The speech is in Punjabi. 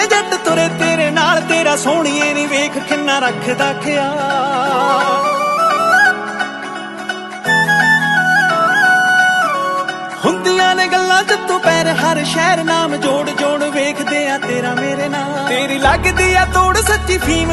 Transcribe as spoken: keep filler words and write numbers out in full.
ਜਿੰਨੇ ਜੱਟ ਤੁਰੇ ਤੇਰੇ ਨਾਲ, ਤੇਰਾ ਸੋਹਣੀਏ ਨੀ ਵੇਖ ਕਿੰਨਾ ਰੱਖਦਾ ਖਿਆਲ। ਹੁੰਦੀਆਂ ਨੇ ਗੱਲਾਂ ਜੱਤੋਂ ਪੈਰ ਹਰ ਸ਼ਹਿਰ, ਨਾਮ ਜੋੜ ਜੋੜ ਵੇਖਦੇ ਆ ਤੇਰਾ ਮੇਰੇ ਨਾਲ। ਤੇਰੀ ਲੱਗਦੀ ਆ ਤੋੜ ਸੱਚੀ ਫੀਮ